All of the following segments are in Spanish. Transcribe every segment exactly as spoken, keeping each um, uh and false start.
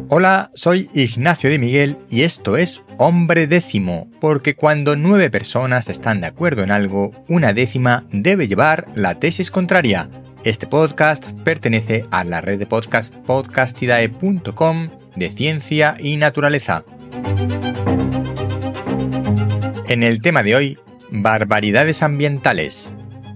Hola, soy Ignacio de Miguel y esto es Hombre Décimo, porque cuando nueve personas están de acuerdo en algo, una décima debe llevar la tesis contraria. Este podcast pertenece a la red de podcast podcastidae punto com de ciencia y naturaleza. En el tema de hoy, barbaridades ambientales.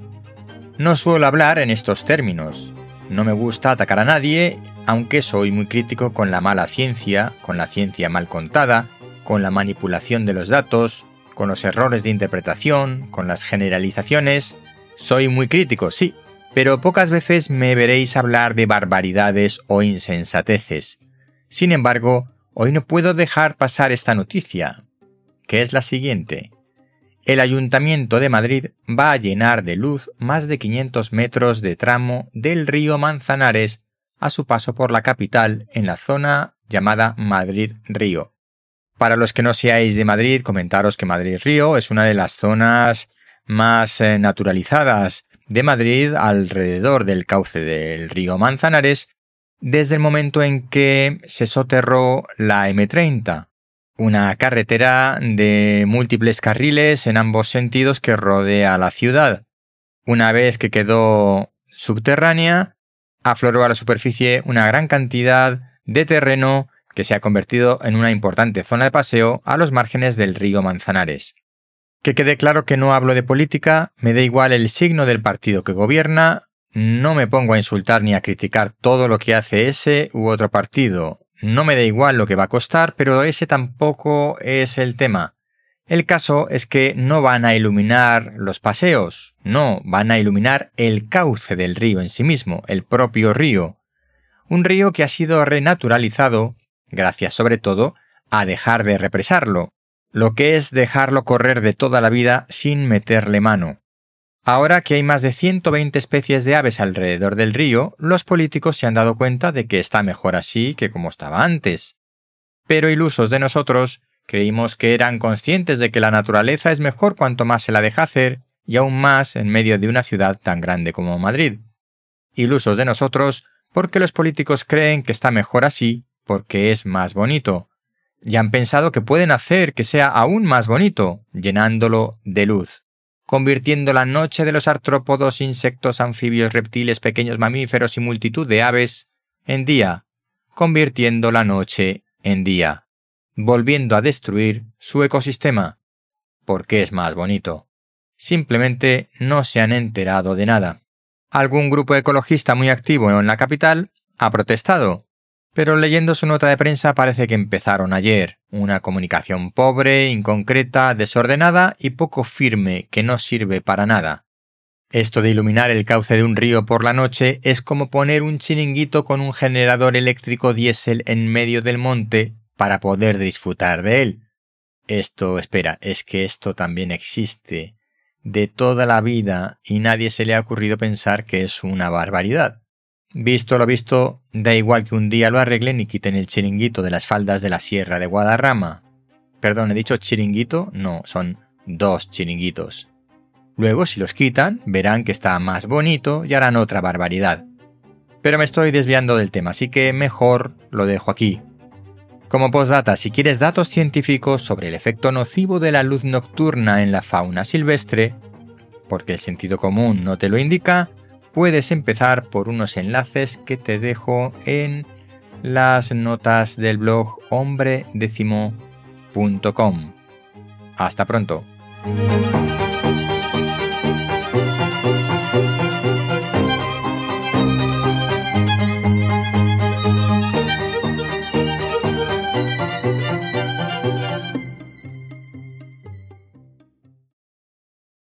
No suelo hablar en estos términos. No me gusta atacar a nadie, aunque soy muy crítico con la mala ciencia, con la ciencia mal contada, con la manipulación de los datos, con los errores de interpretación, con las generalizaciones. Soy muy crítico, sí, pero pocas veces me veréis hablar de barbaridades o insensateces. Sin embargo, hoy no puedo dejar pasar esta noticia, que es la siguiente. El Ayuntamiento de Madrid va a llenar de luz más de quinientos metros de tramo del río Manzanares a su paso por la capital en la zona llamada Madrid-Río. Para los que no seáis de Madrid, comentaros que Madrid-Río es una de las zonas más eh, naturalizadas de Madrid alrededor del cauce del río Manzanares desde el momento en que se soterró la eme treinta, una carretera de múltiples carriles en ambos sentidos que rodea la ciudad. Una vez que quedó subterránea, afloró a la superficie una gran cantidad de terreno que se ha convertido en una importante zona de paseo a los márgenes del río Manzanares. Que quede claro que no hablo de política, me da igual el signo del partido que gobierna, no me pongo a insultar ni a criticar todo lo que hace ese u otro partido. No me da igual lo que va a costar, pero ese tampoco es el tema. El caso es que no van a iluminar los paseos, no, van a iluminar el cauce del río en sí mismo, el propio río. Un río que ha sido renaturalizado, gracias sobre todo a dejar de represarlo, lo que es dejarlo correr de toda la vida sin meterle mano. Ahora que hay más de ciento veinte especies de aves alrededor del río, los políticos se han dado cuenta de que está mejor así que como estaba antes. Pero ilusos de nosotros, creímos que eran conscientes de que la naturaleza es mejor cuanto más se la deja hacer, y aún más en medio de una ciudad tan grande como Madrid. Ilusos de nosotros porque los políticos creen que está mejor así porque es más bonito. Y han pensado que pueden hacer que sea aún más bonito, llenándolo de luz, convirtiendo la noche de los artrópodos, insectos, anfibios, reptiles, pequeños mamíferos y multitud de aves en día, convirtiendo la noche en día, volviendo a destruir su ecosistema, porque es más bonito. Simplemente no se han enterado de nada. Algún grupo ecologista muy activo en la capital ha protestado, pero leyendo su nota de prensa parece que empezaron ayer, una comunicación pobre, inconcreta, desordenada y poco firme que no sirve para nada. Esto de iluminar el cauce de un río por la noche es como poner un chiringuito con un generador eléctrico diésel en medio del monte para poder disfrutar de él. Esto, espera, es que esto también existe de toda la vida y nadie se le ha ocurrido pensar que es una barbaridad. Visto lo visto, da igual que un día lo arreglen y quiten el chiringuito de las faldas de la Sierra de Guadarrama. Perdón, ¿he dicho chiringuito? No, son dos chiringuitos. Luego, si los quitan, verán que está más bonito y harán otra barbaridad. Pero me estoy desviando del tema, así que mejor lo dejo aquí. Como postdata, si quieres datos científicos sobre el efecto nocivo de la luz nocturna en la fauna silvestre, porque el sentido común no te lo indica, puedes empezar por unos enlaces que te dejo en las notas del blog hombre décimo punto com. Hasta pronto.